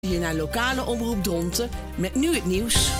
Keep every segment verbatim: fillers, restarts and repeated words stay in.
Hier naar lokale omroep Dronten met nu het nieuws.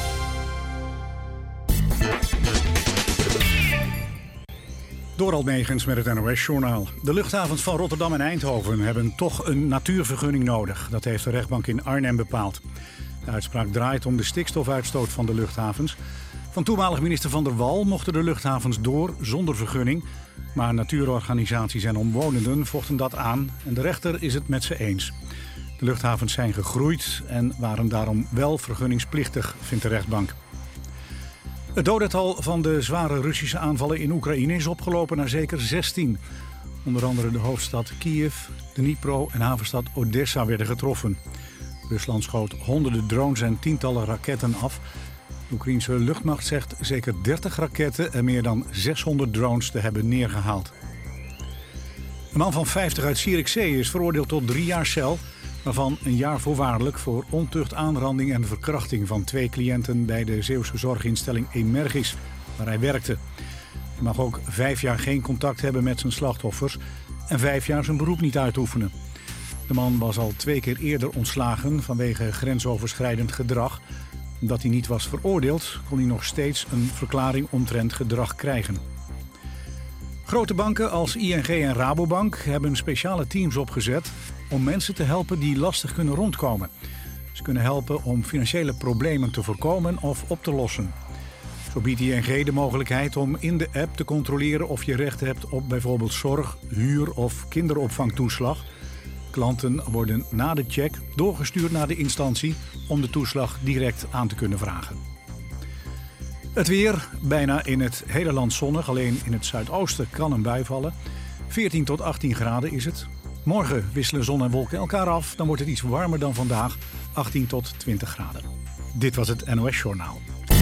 Dorald Megens met het N O S-journaal. De luchthavens van Rotterdam en Eindhoven hebben toch een natuurvergunning nodig. Dat heeft de rechtbank in Arnhem bepaald. De uitspraak draait om de stikstofuitstoot van de luchthavens. Van toenmalig minister Van der Wal mochten de luchthavens door zonder vergunning. Maar natuurorganisaties en omwonenden vochten dat aan en de rechter is het met ze eens. De luchthavens zijn gegroeid en waren daarom wel vergunningsplichtig, vindt de rechtbank. Het dodental van de zware Russische aanvallen in Oekraïne is opgelopen naar zeker zestien. Onder andere de hoofdstad Kiev, Dnipro en havenstad Odessa werden getroffen. Rusland schoot honderden drones en tientallen raketten af. De Oekraïense luchtmacht zegt zeker dertig raketten en meer dan zeshonderd drones te hebben neergehaald. Een man van vijftig uit Zierikzee is veroordeeld tot drie jaar cel, waarvan een jaar voorwaardelijk voor ontucht, aanranding en verkrachting van twee cliënten bij de Zeeuwse zorginstelling Emergis, waar hij werkte. Hij mag ook vijf jaar geen contact hebben met zijn slachtoffers en vijf jaar zijn beroep niet uitoefenen. De man was al twee keer eerder ontslagen vanwege grensoverschrijdend gedrag. Omdat hij niet was veroordeeld, kon hij nog steeds een verklaring omtrent gedrag krijgen. Grote banken als I N G en Rabobank hebben speciale teams opgezet om mensen te helpen die lastig kunnen rondkomen. Ze kunnen helpen om financiële problemen te voorkomen of op te lossen. Zo biedt I N G de mogelijkheid om in de app te controleren of je recht hebt op bijvoorbeeld zorg, huur of kinderopvangtoeslag. Klanten worden na de check doorgestuurd naar de instantie om de toeslag direct aan te kunnen vragen. Het weer, bijna in het hele land zonnig, alleen in het zuidoosten kan een bui vallen. veertien tot achttien graden is het. Morgen wisselen zon en wolken elkaar af, dan wordt het iets warmer dan vandaag, achttien tot twintig graden. Dit was het N O S-journaal.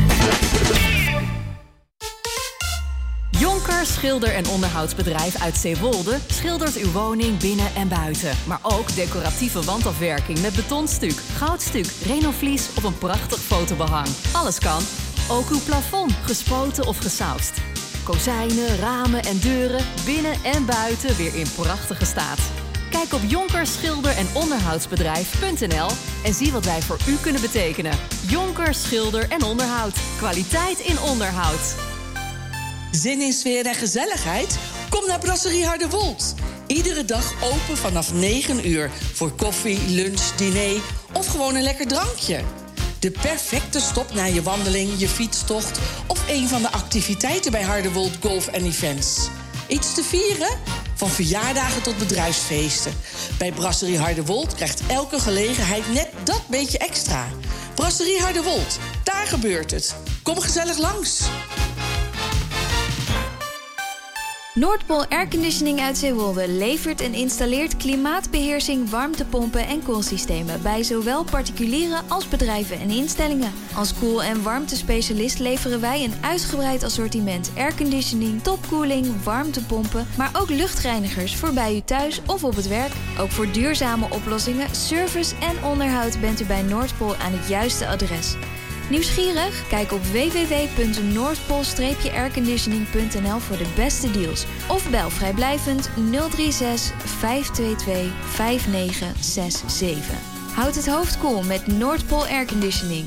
Jonker Schilder- en Onderhoudsbedrijf uit Zeewolde schildert uw woning binnen en buiten. Maar ook decoratieve wandafwerking met betonstuk, goudstuk, renovlies of een prachtig fotobehang. Alles kan. Ook uw plafond, gespoten of gesausd. Kozijnen, ramen en deuren, binnen en buiten weer in prachtige staat. Kijk op jonker schilder en onderhoudsbedrijf punt n l en zie wat wij voor u kunnen betekenen. Jonker Schilder en Onderhoud. Kwaliteit in onderhoud. Zin in sfeer en gezelligheid? Kom naar Brasserie Harderwold. Iedere dag open vanaf negen uur voor koffie, lunch, diner of gewoon een lekker drankje. De perfecte stop na je wandeling, je fietstocht of een van de activiteiten bij Harderwold Golf en Events. Iets te vieren? Van verjaardagen tot bedrijfsfeesten. Bij Brasserie Harderwold krijgt elke gelegenheid net dat beetje extra. Brasserie Harderwold, daar gebeurt het. Kom gezellig langs. Noordpool Airconditioning uit Zeewolde levert en installeert klimaatbeheersing, warmtepompen en koelsystemen bij zowel particulieren als bedrijven en instellingen. Als koel- en warmtespecialist leveren wij een uitgebreid assortiment airconditioning, topkoeling, warmtepompen, maar ook luchtreinigers voor bij u thuis of op het werk. Ook voor duurzame oplossingen, service en onderhoud bent u bij Noordpool aan het juiste adres. Nieuwsgierig? Kijk op w w w punt noordpool airconditioning punt n l voor de beste deals. Of bel vrijblijvend nul drie zes vijf twee twee vijf negen zes zeven. Houd het hoofd koel met Noordpool Airconditioning.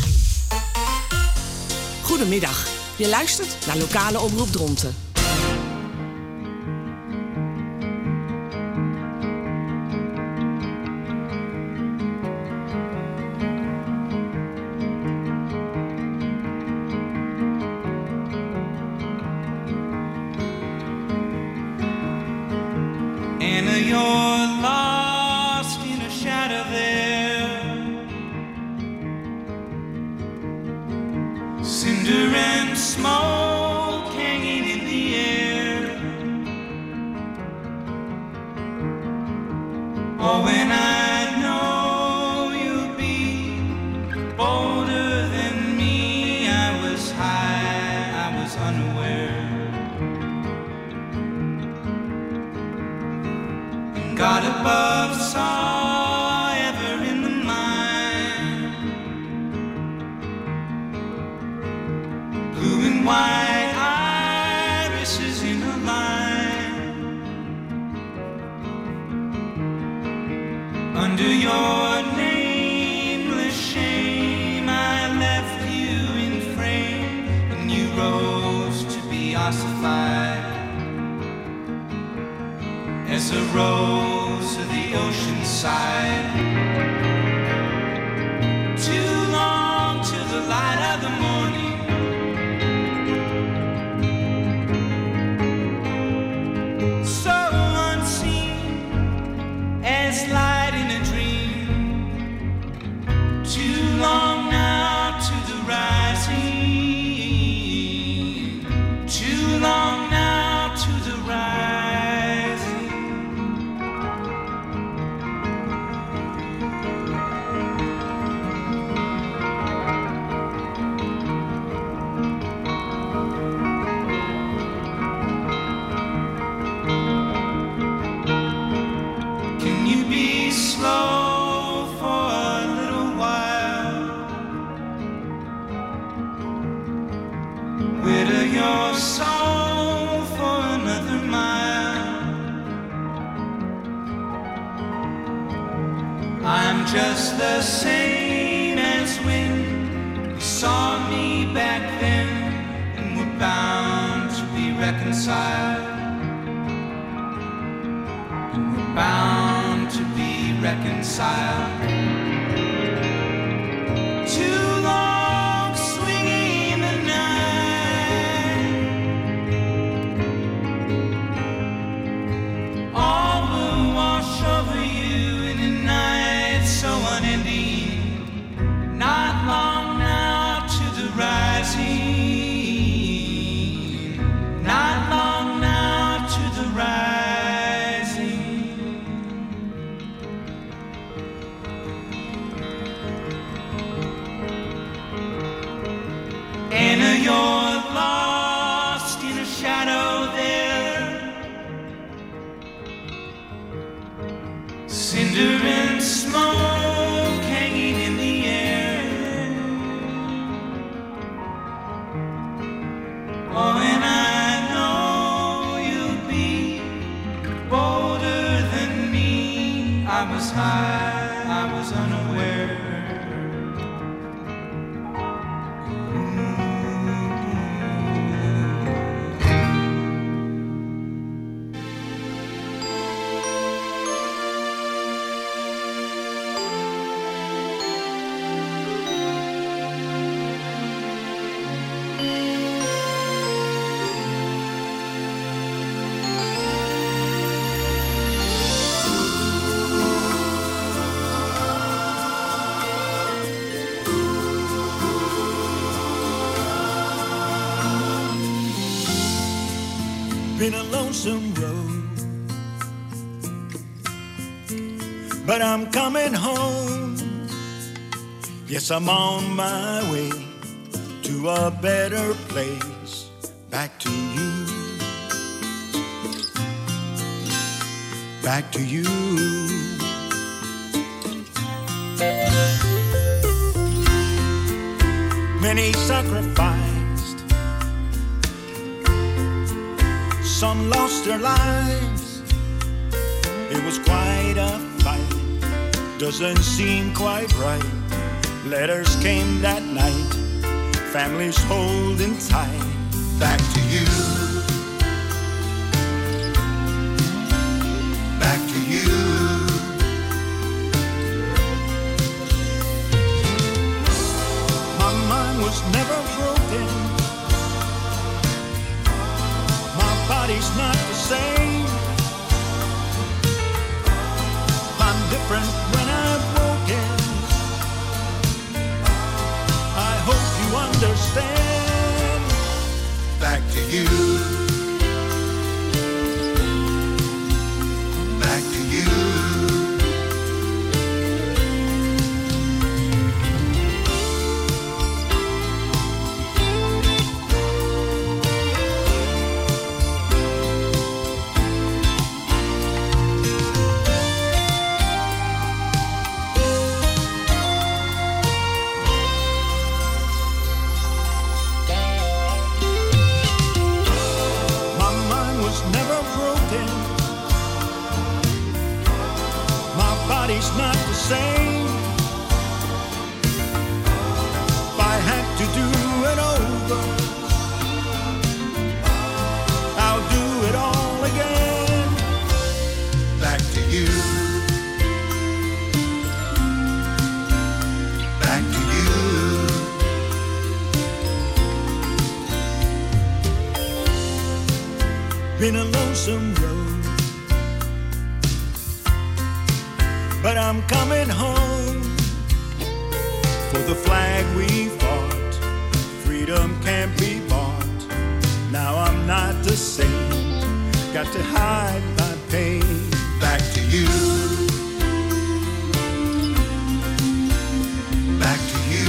Goedemiddag. Je luistert naar lokale omroep Dronten. Under your name a rose to the ocean side. Too long to the light of the morning. So unseen as light in a dream. Too long now to the rising. Too long now to the rising. Can you be slow for a little while? Wither your soul for another mile. I'm just the same as when you saw me back then, and we're bound to be reconciled. And we're bound to be reconciled. Too long swinging the night. All will wash over you in a night so unending. Not long now to the rising. Not long now to the rising. Anna, you're lost in a shadow there. Cinder and smoke hanging in the air. Oh, and I know you'll be bolder than me. I was high, I was unaware. Been a lonesome road, but I'm coming home. Yes, I'm on my way to a better place. Back to you, back to you. Many sacrificed, some lost their lives. It was quite a fight, doesn't seem quite right. Letters came that night, families holding tight. Back to you, back to you. My mind was never broken, my body's not the same. I'm different when I'm broken. I hope you understand. Back to you, back to you. been a lonesome road, but I'm coming home for the flag we fought. Freedom can't be bought. Now I'm not the same. Got to hide my pain. Back to you. Back to you.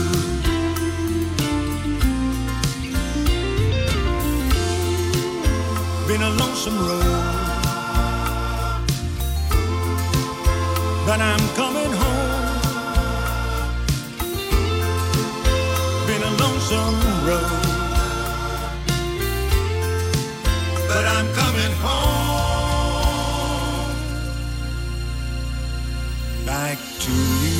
Been a lonesome road, but I'm coming home. Been a lonesome road, but I'm coming home. Back to you.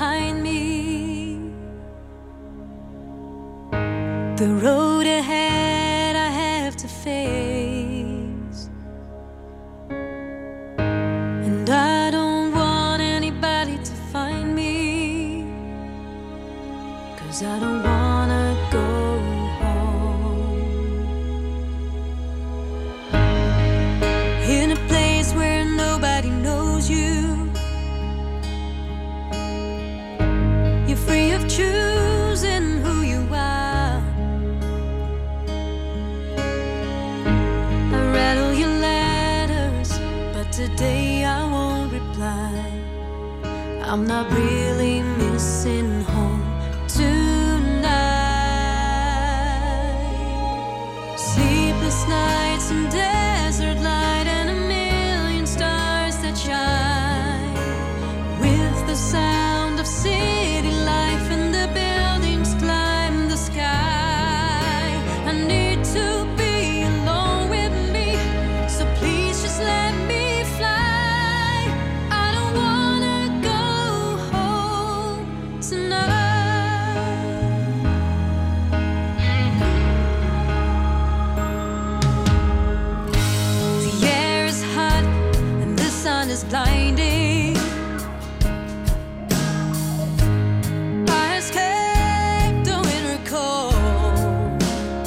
behind me. The road ahead I have to face, and I don't want anybody to find me, 'cause I don't wanna go home. In a place where nobody knows you, you're free of choosing who you are. I rattle your letters, but today I won't reply. I'm not really missing home tonight. Sleepless nights and desert light and a million stars that shine, with the sound of city life and the buildings climb the sky. I need to be alone with me, so please just let me fly. I don't wanna go home tonight. The air is hot and the sun is blinding. I escaped the winter cold.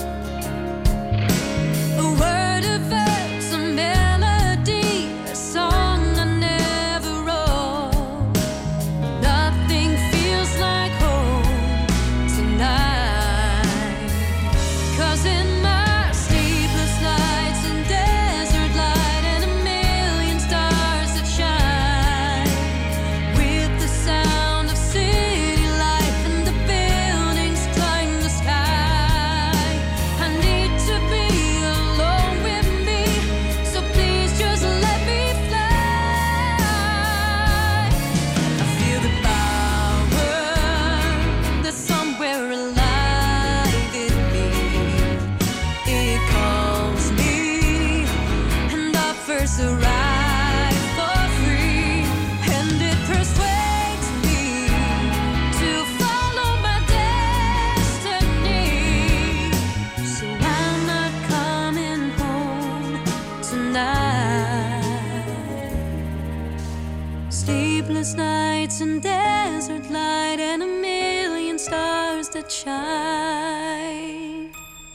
A word of verse, a melody, a song I never wrote. Nothing feels like home tonight. 'Cause in my sleepless nights and desert light and a million stars that shine, with the sound of city life and the buildings climb the sky, I need to be alone with me, so please just let me fly. I feel the power that's somewhere alive in me. It calls me and offers a ride for free, and it persuades me to follow my destiny. So I'm not coming home tonight. Sleepless nights and desert light and a million stars that shine.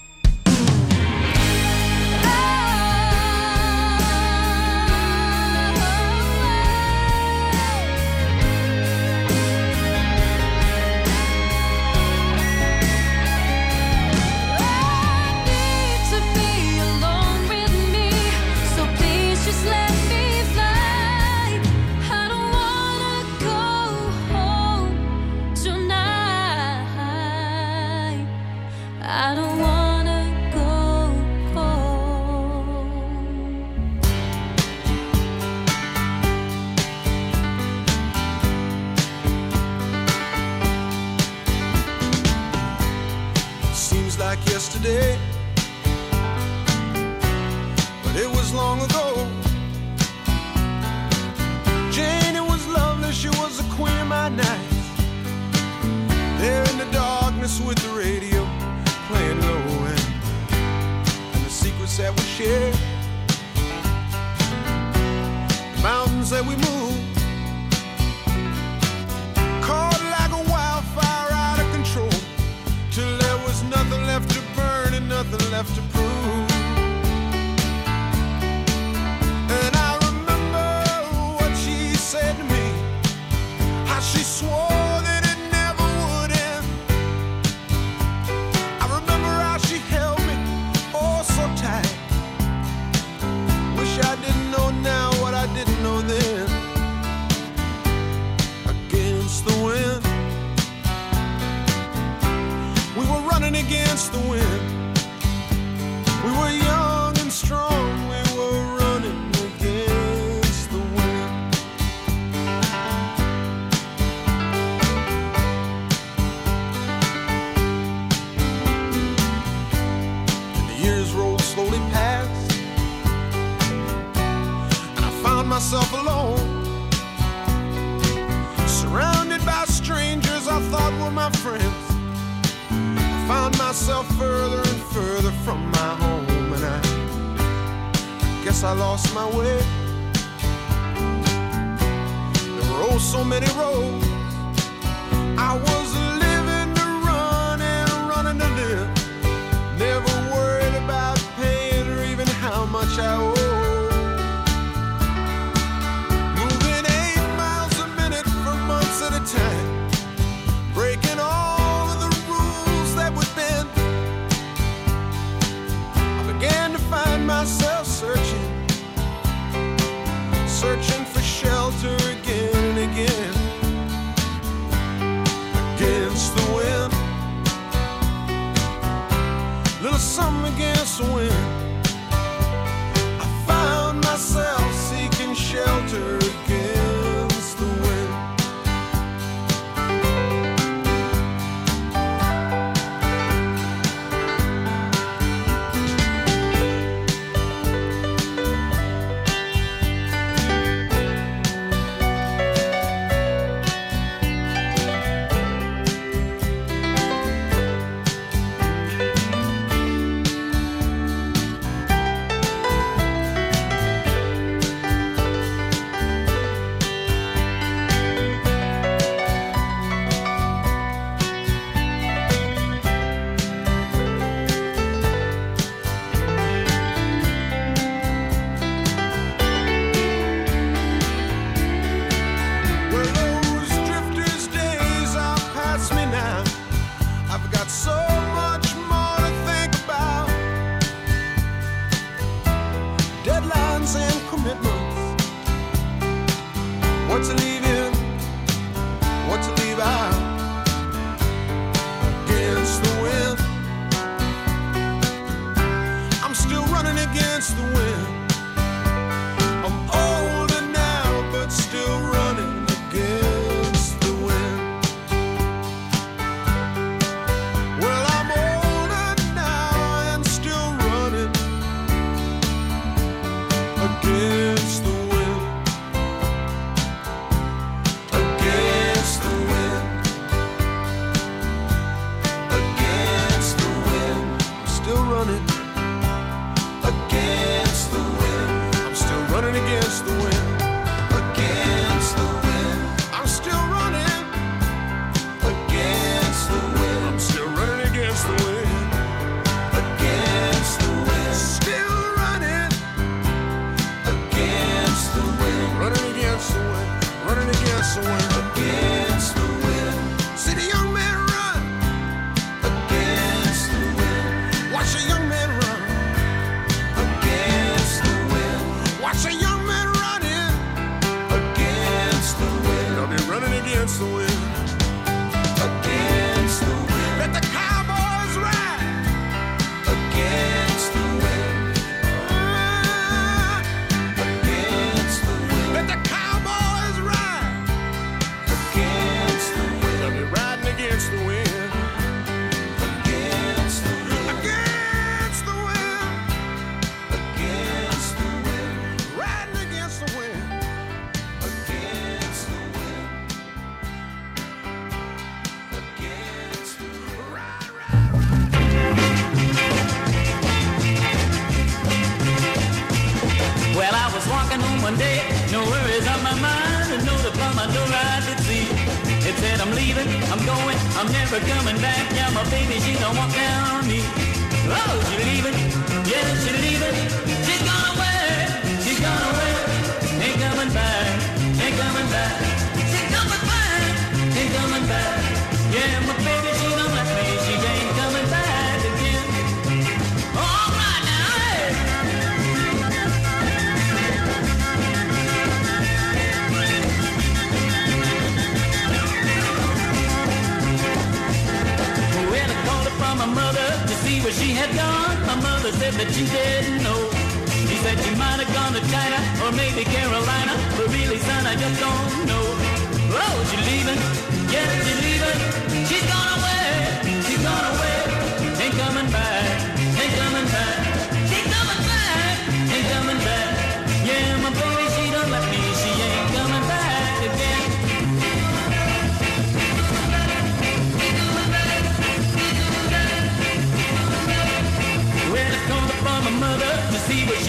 I need to be alone with me, so please just let me fly. I don't wanna go home tonight. I don't wanna go home. Seems like yesterday, but it was long ago. Jane, it was lovely, she was the queen of my night. There in the darkness with the radio playing low, and, and the secrets that we shared, the mountains that we moved, caught like a wildfire out of control, till there was nothing left to burn and nothing left to prove. And I remember what she said to me, how she swore that it never would end. I remember how she held me oh so tight. Wish I didn't know now what I didn't know then. Against the wind, we were running against the wind. We were young and strong, we were running against the wind. And the years rolled slowly past, and I found myself alone, surrounded by strangers. myself further and further from my home, and I guess I lost my way. There were oh so many roads. I was living to run and running to live. Never worried about paying or even how much I owe. Moving eight miles a minute for months at a time, breaking all of the rules that would bend. I began to find myself searching, searching for shelter again and again. Against the wind, little something against the wind. I found myself seeking shelter against the wind.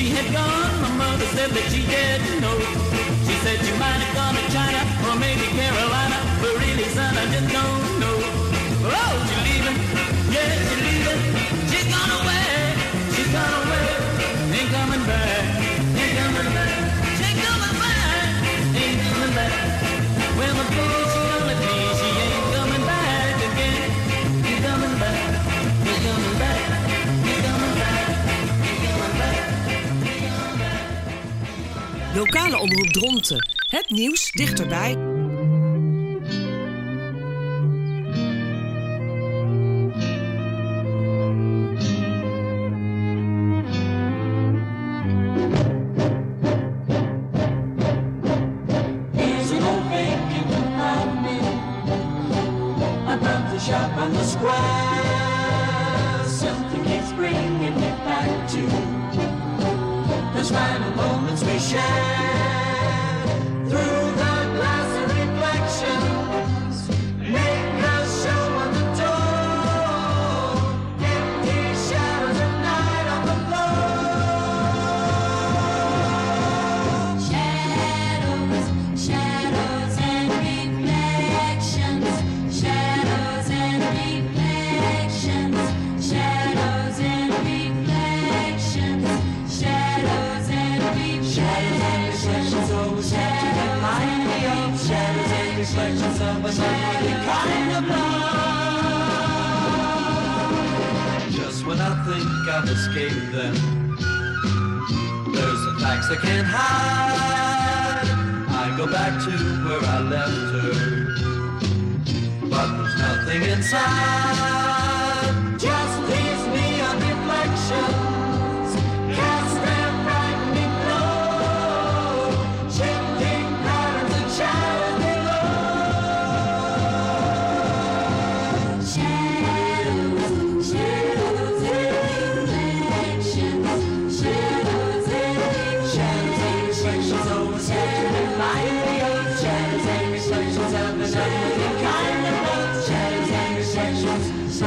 she had gone, my mother said that she didn't know. She said she might have gone to China or maybe Carolina, but really, son, I just don't know. Oh, she's leaving, yeah, she's leaving. She's gone away, she's gone away, ain't coming back, ain't coming back, she's coming back, ain't coming back. Well, my baby, she only me, she ain't coming back again. She's coming back, she's coming back, she's coming back, she's coming back, she's coming back. Lokale omroep Dronten. Het nieuws dichterbij. Shop on the square, something keeps bringing me back to those final moments we share. Through the glass of reflections, make us show on the door. Empty shadows of night on the floor. Shadows, shadows and reflections. Shadows and reflections, shadows and reflections, shadows and reflections, oh shadows remind me of shadows and reflections of another kind of love. Just when I think I've escaped them, there's some facts I can't hide. I go back to where I left her, but there's nothing inside. Just leaves me on reflections, cast their frightening glow, shifting patterns and shadows below. Shadows, shadows and reflections, shadows and reflections, oh shadows remind me of shadows and reflections of another kind of love. Shadows and reflections,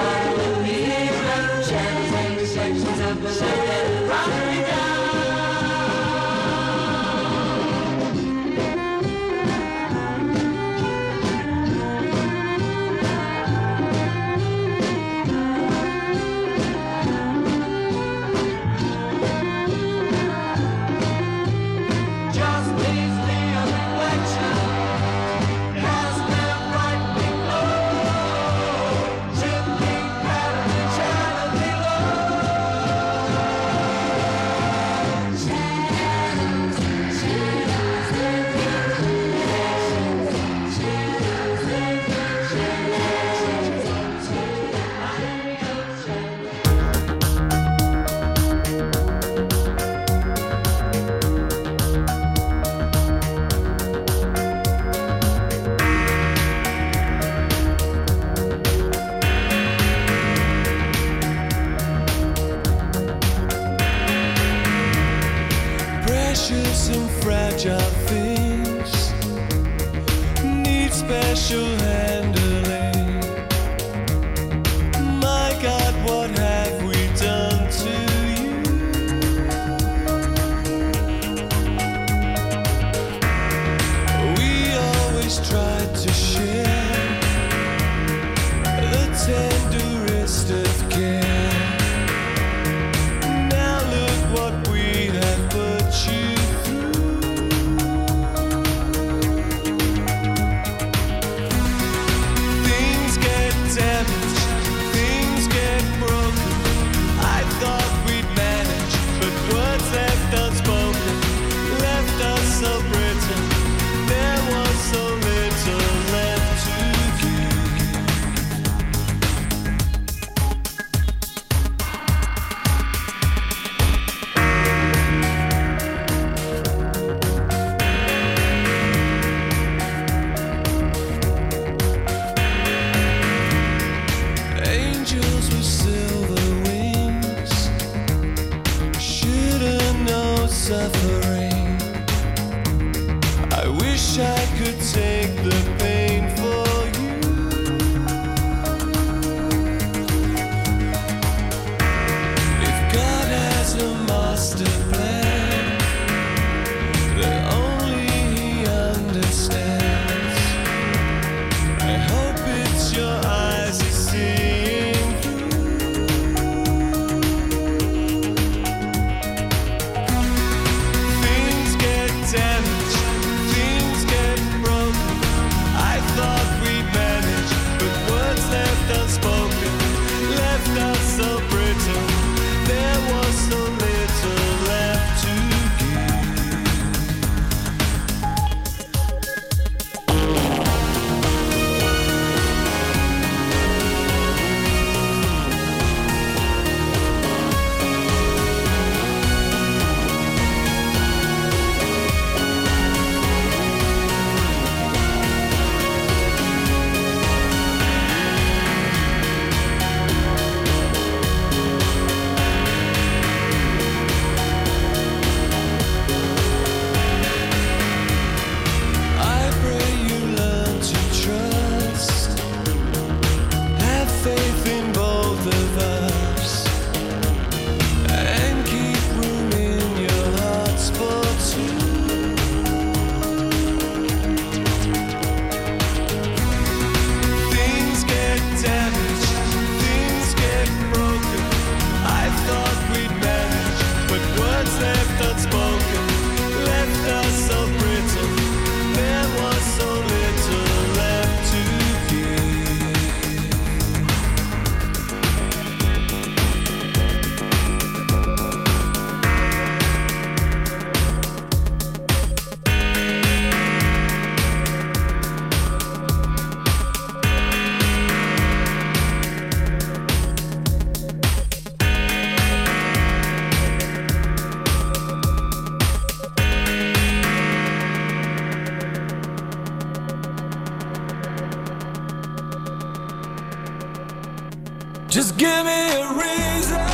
Just give me a reason.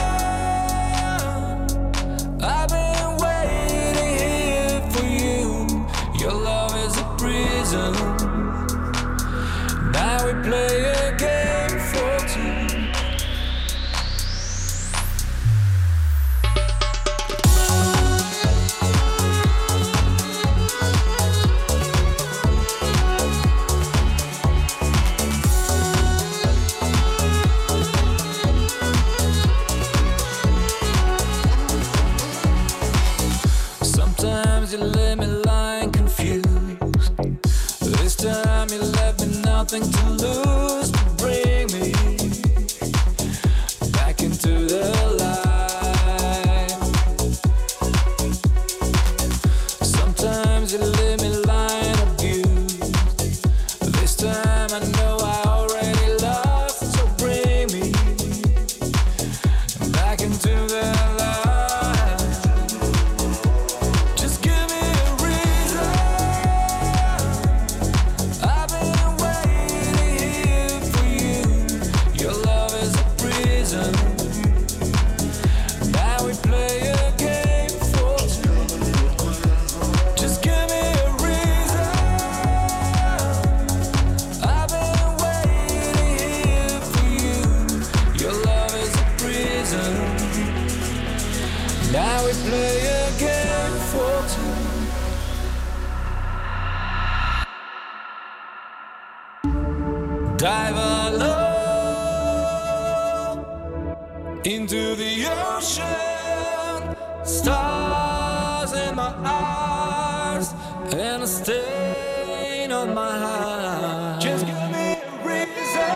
I've been waiting here for you. Your love is a prison. Now we play a game for two. You let me lying confused. This time you left me nothing to lose. To bring me back into the light. Sometimes you let me lying abused. This time I know I already lost. So bring me back into the light. Now we play a game for two. Dive alone into the ocean. Stars in my eyes and a stain on my heart. Just give me a reason.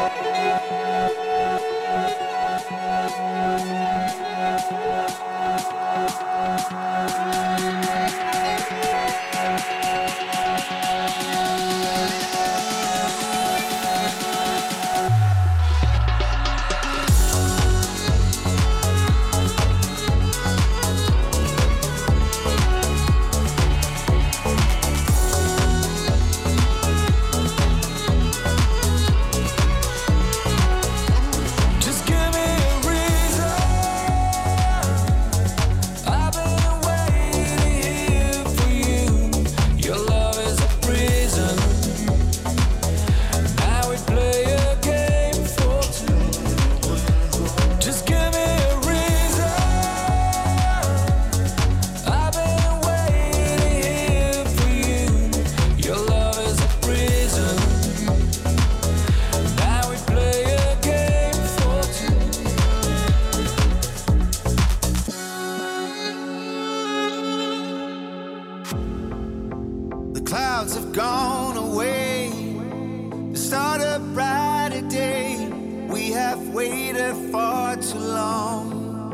Clouds have gone away to start a brighter day. We have waited far too long.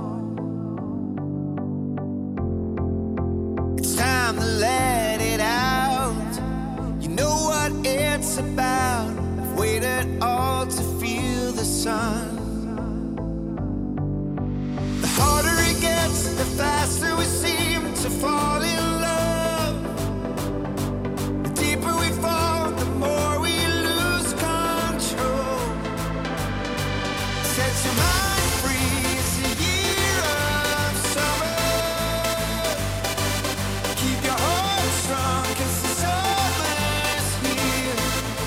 It's time to let it out. You know what it's about. I've waited all to feel the sun. The harder it gets, the faster we seem to fall in love. The more we lose control. Set your mind free, it's a year of summer. Keep your heart strong, cause the summer's here.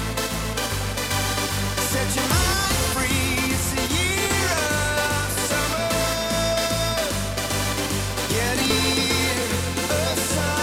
Set your mind free, it's a year of summer. Yeah, the year of summer.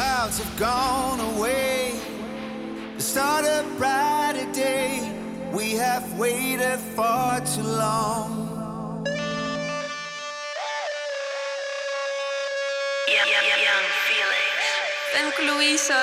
clouds have gone away to start a brighter day. We have waited far too long. Femke Louise.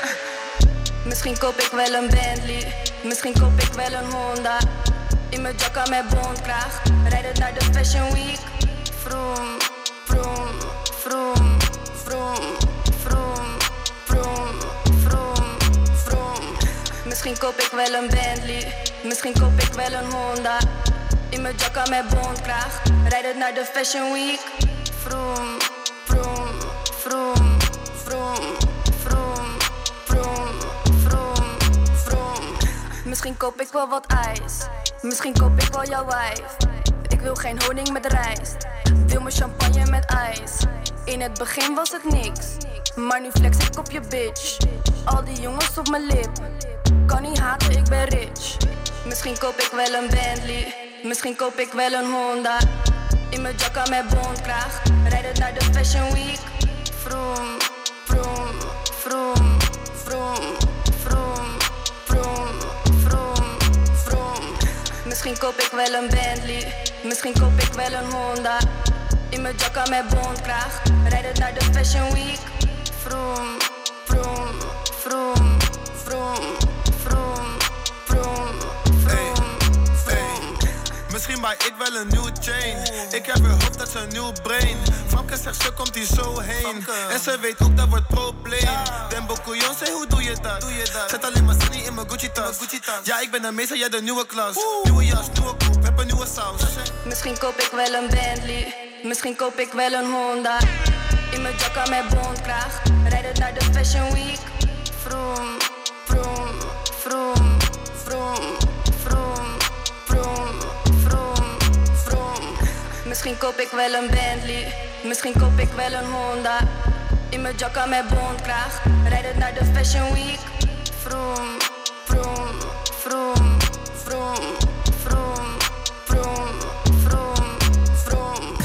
Misschien koop ik wel een Bentley, misschien koop ik wel een Honda. In mijn jacka met bondkraag, rijden naar de Fashion Week. Vroom, vroom, vroom, vroom, vroom, vroom, vroom, vroom. Misschien koop ik wel een Bentley, misschien koop ik wel een Honda. In mijn jacka met bondkraag, rijden naar de Fashion Week. Vroom, vroom, vroom, vroom, vroom, vroom, vroom, vroom. Misschien koop ik wel wat ijs, misschien koop ik wel jouw wijf. Ik wil geen honing met rijst, wil mijn champagne met ijs. In het begin was het niks, maar nu flex ik op je bitch. Al die jongens op mijn lip, kan niet haten, ik ben rich. Misschien koop ik wel een Bentley, misschien koop ik wel een Honda. In mijn jacka met bondkraag, rijden naar de Fashion Week. Vroom, vroom, vroom, vroom, vroom, vroom, vroom, vroom. Misschien koop ik wel een Bentley, misschien koop ik wel een Honda. In mijn jacka met bondkraag, rijden naar de Fashion Week. Vroom, vroom, vroom, vroom, vroom, vroom, vroom, vroom. Misschien buy ik wel een nieuwe chain. Ik heb weer hoofd, dat is een nieuw brain. Famke zegt ze komt hier zo heen. En ze weet ook dat wordt probleem. Den Bokuyon zei hoe doe je dat? Zet alleen maar Sunny in mijn Gucci tas. Ja, ik ben de meester, jij de nieuwe klas. Nieuwe jas, nieuwe koep, heb een nieuwe saus. Misschien koop ik wel een Bentley, misschien koop ik wel een Honda. In mijn jacka met bondkraag, rijden naar de Fashion Week. Vroom, vroom, vroom, vroom, vroom, vroom, vroom, vroom. Misschien koop ik wel een Bentley, misschien koop ik wel een Honda. In mijn jacka met bondkraag, rijden naar de Fashion Week. Vroom, vroom, vroom, vroom, vroom, vroom, vroom, vroom.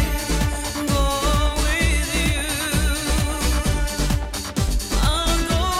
Go with you.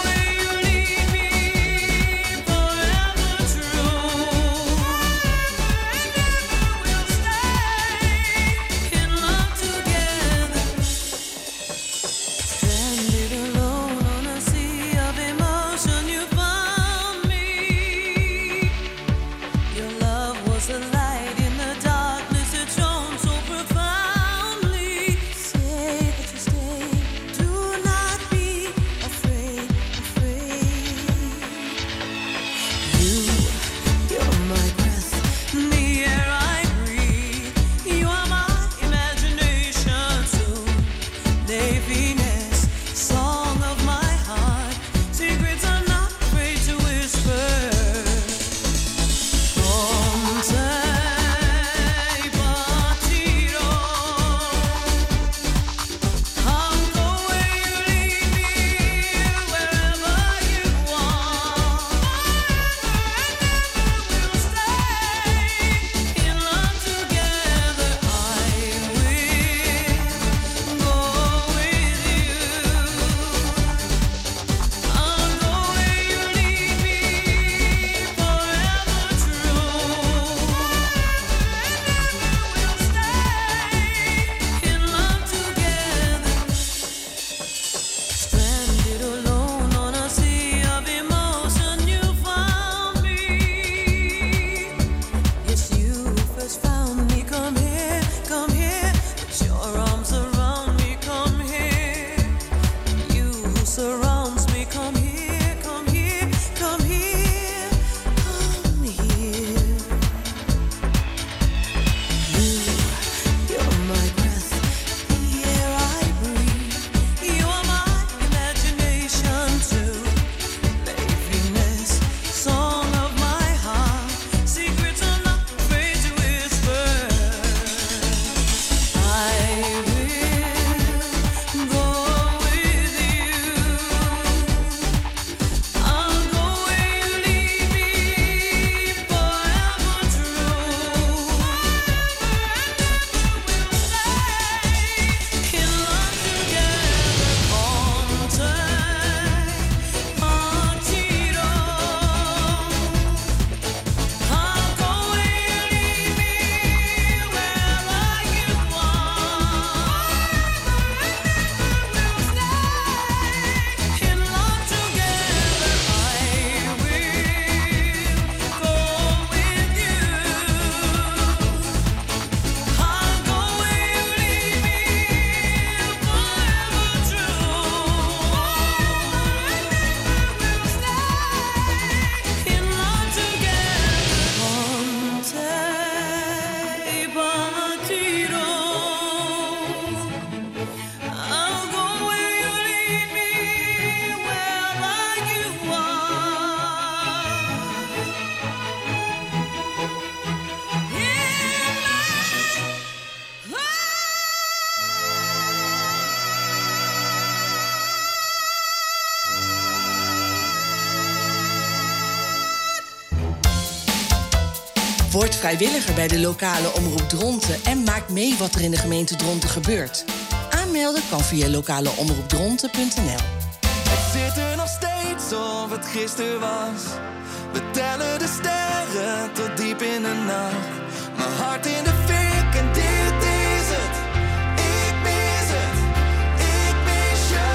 Word vrijwilliger bij de lokale omroep Dronten en maak mee wat er in de gemeente Dronten gebeurt. Aanmelden kan via lokaleomroepdronten punt n l. Het zit er nog steeds of het gisteren was. We tellen de sterren tot diep in de nacht. Mijn hart in de fik en dit is het. Ik mis het, ik mis je.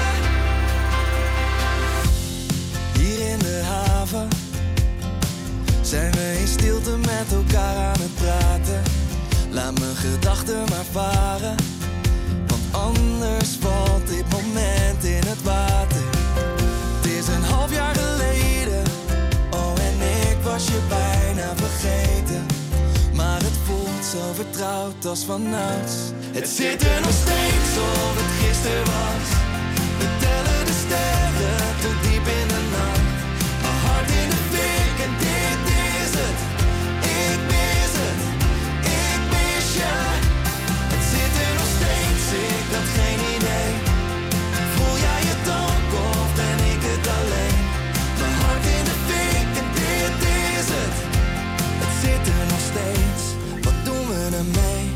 Hier in de haven zijn we in stilte met elkaar aan het praten. Laat mijn gedachten maar varen, want anders valt dit moment in het water. Het is een half jaar geleden, oh en ik was je bijna vergeten. Maar het voelt zo vertrouwd als vanouds. Het zit er nog steeds of het gisteren was. We tellen de sterren tot diep in de nacht. Mijn hart in de fik en dit is het. Ik mis het, ik mis je. Het zit er nog steeds, ik had geen idee. Voel jij het ook of ben ik het alleen? Mijn hart in de fik en dit is het. Het zit er nog steeds, wat doen we ermee?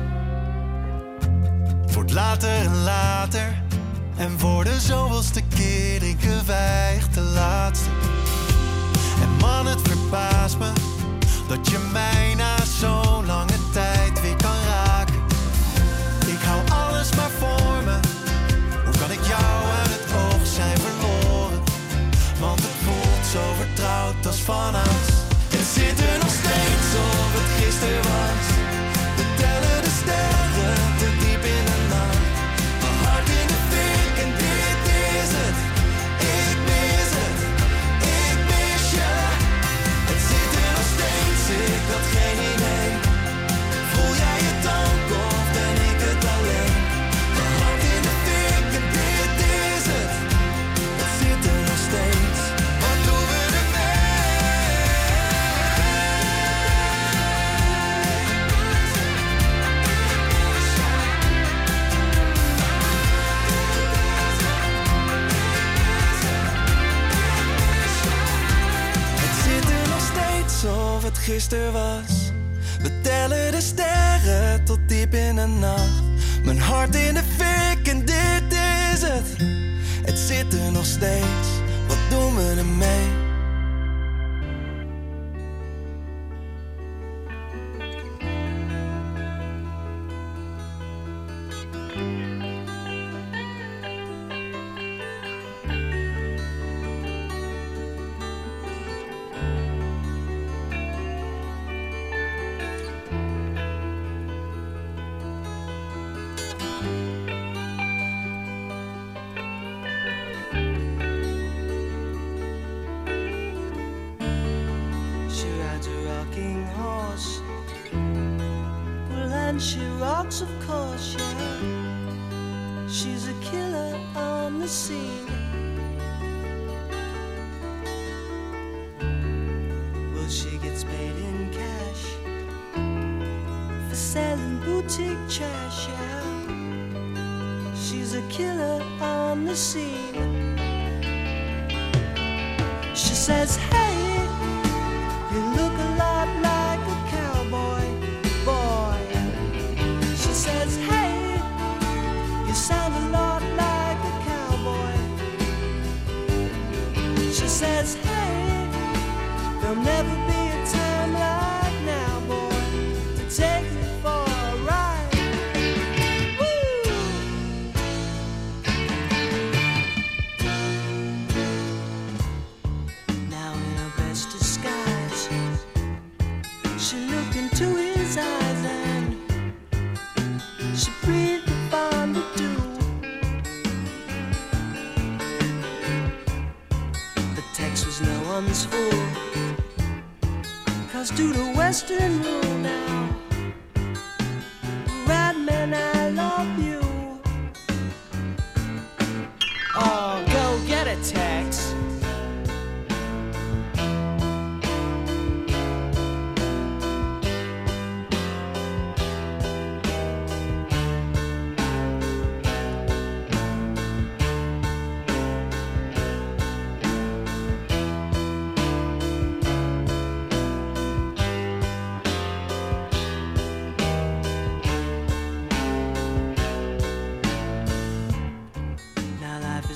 Wordt later en later, en voor de zoveelste keer, ik geweigd de laatste. En man, het verbaast me dat je mij na zo'n lange tijd weer kan raken. Ik hou alles maar voor me, hoe kan ik jou uit het oog zijn verloren? Want het voelt zo vertrouwd als vanouds. Het zit er nog steeds of het gisteren was. We tellen de sterren te diep in de nacht. Mijn hart in de fik en dit is het. Ik mis het, ik mis je. Het zit er nog steeds, ik had geen idee. Voel jij het ook of ben ik het alleen? Mijn hart in de fik en dit is het. Het zit er nog steeds, wat doen we ermee? Of het gisteren was. We tellen de sterren tot diep in de nacht. Mijn hart in de fik en dit is het. Het zit er nog steeds, wat doen we ermee? She rocks, of course, yeah. She's a killer on the scene. Well, she gets paid in cash for selling boutique trash, yeah. She's a killer on the scene. She says, hey, you look a lot like a cowboy, boy. She says, hey, you sound a lot like a cowboy. She says, hey, there'll never be a time like now, boy, to take me for a ride. Woo! Now in her best disguise, she looked into his eyes and she breathed upon the dew. The text was no one's fool, 'cause due to Western rule now, right man, I love you. Oh, go get a text.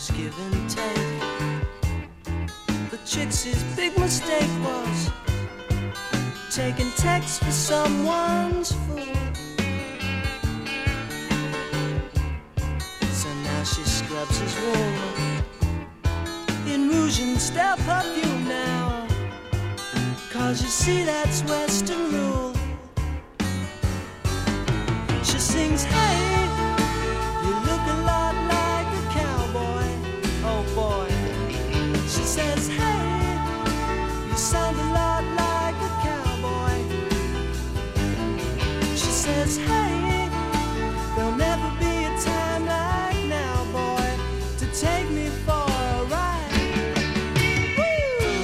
was give and take. The chick's big mistake was taking text for someone's fool. So now she scrubs his wool in rouge and stale perfume now, 'cause you see that's Western rule. She sings, hey, you look a lot like a cowboy, oh boy. She says, hey, you sound a lot like a cowboy. She says, hey, there'll never be a time like now, boy, to take me for a ride. Woo!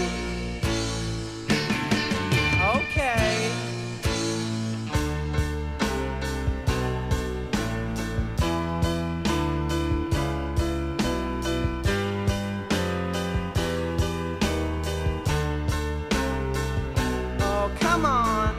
Okay. Oh, come on.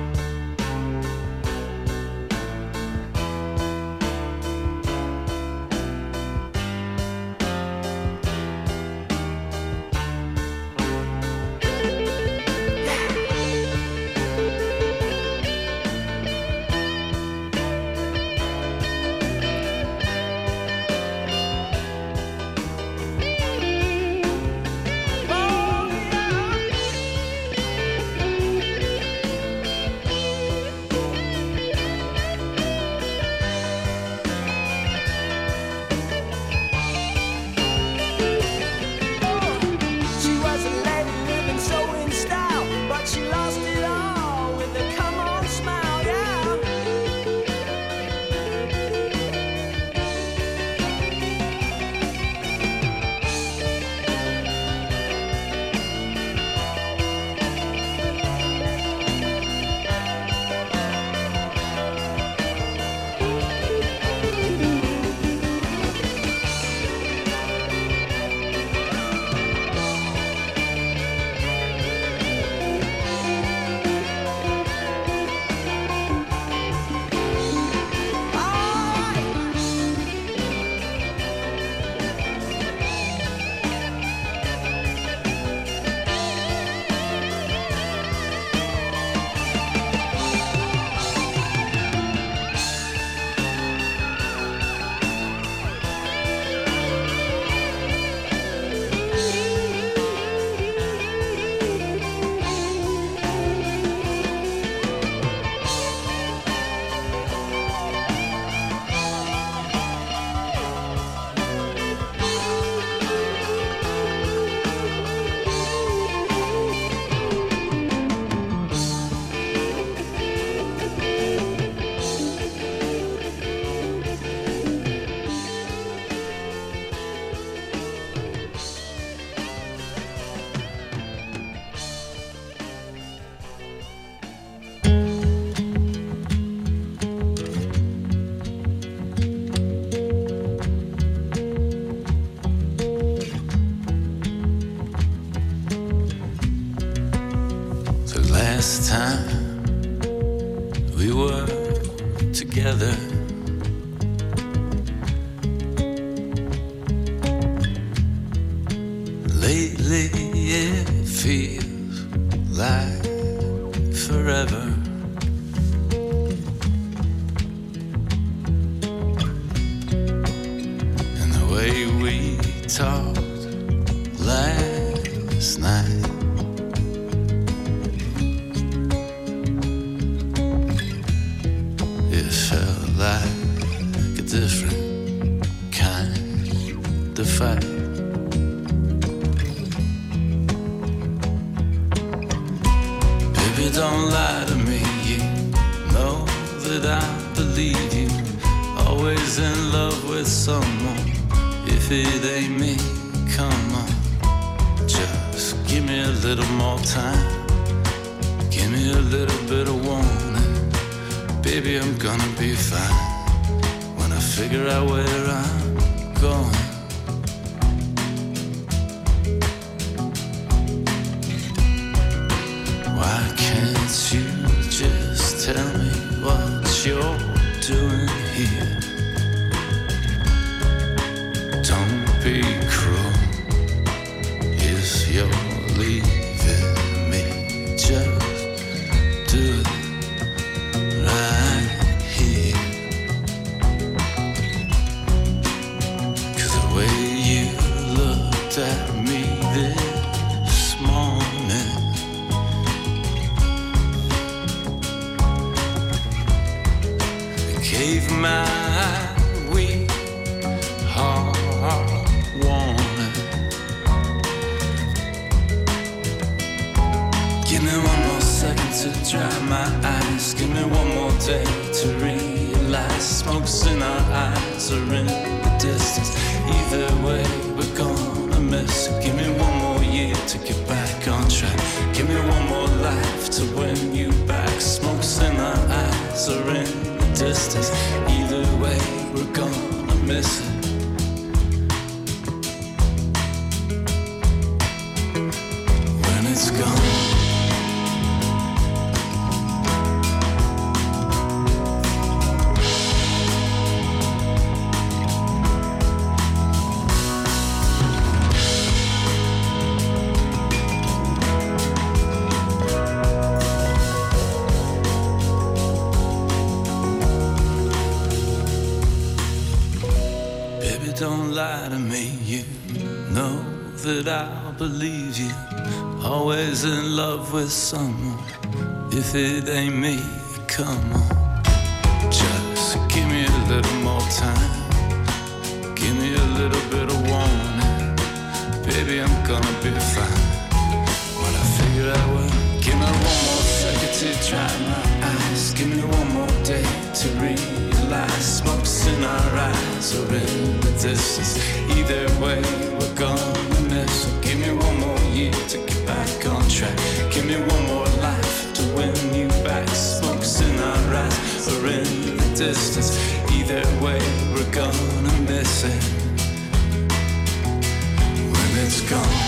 She was a lady living so in style, but she lost it all with a come on smile, yeah. The last time we were together, lately it feels like forever. And the way we talked last night, it felt like a different kind of fight. Baby, don't lie to me. You know that I believe you. Always in love with someone. If it ain't me, come on. Just give me a little more time. Give me a little bit of warning. Baby, I'm gonna be fine when I figure out where I'm going. Why can't you just tell me what you're doing here? Don't be way you looked at me this morning. It gave my weak heart warning. Give me one more second to dry my eyes. Give me one more day to realize smokes in our eyes are in the distance. Either way, we're gonna miss it. Give me one more year to get back on track. Give me one more life to win you back. Smokes in our eyes are in the distance. Either way, we're gonna miss it. When it's gone. Don't lie to me, you know that I'll believe you. Always in love with someone. If it ain't me, come on. Just give me a little more time. Give me a little bit of warning. Baby, I'm gonna be fine. When I figure out what, give me one more second to dry my eyes. Give me one more day to realize smokes in our eyes or in the distance. Either way, we're gonna miss. Give me one more year to get back on track. Give me one more life to win you back. Smokes in our eyes or in the distance. Either way, we're gonna miss it when it's gone.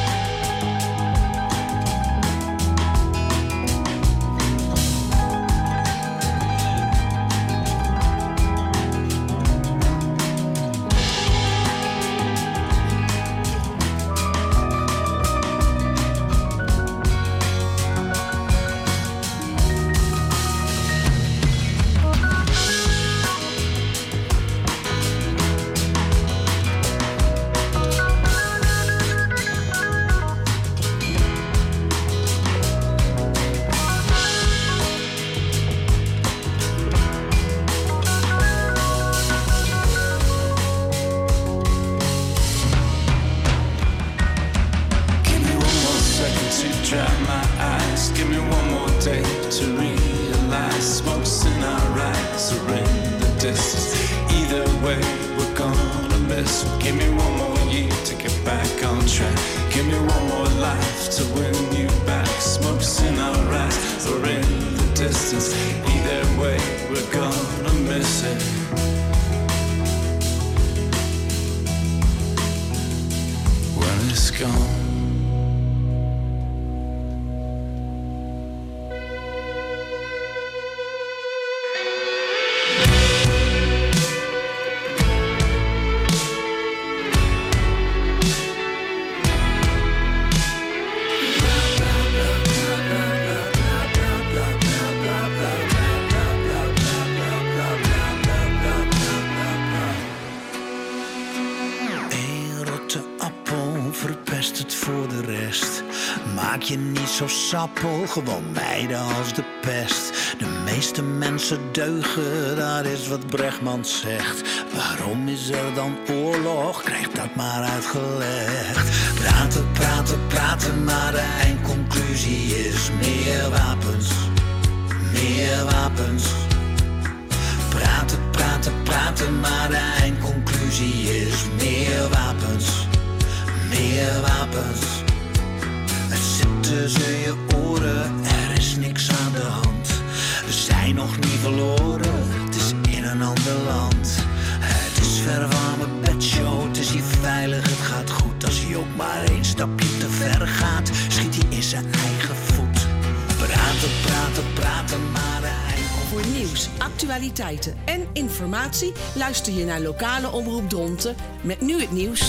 Sappel, gewoon meiden als de pest. De meeste mensen deugen, dat is wat Brechtman zegt. Waarom is er dan oorlog? Krijg dat maar uitgelegd. Praten, praten, praten, maar de eindconclusie is meer wapens. Meer wapens. Praten, praten, praten, maar de eindconclusie is meer wapens. Meer wapens. Tussen je oren, er is niks aan de hand. We zijn nog niet verloren, het is in een ander land. Het is ver van mijn bedshow, het is hier veilig, het gaat goed. Als hij ook maar één stapje te ver gaat, schiet hij in zijn eigen voet. Praten, praten, praten, maar hij... Voor nieuws, actualiteiten en informatie luister je naar lokale omroep Dronten met nu het nieuws.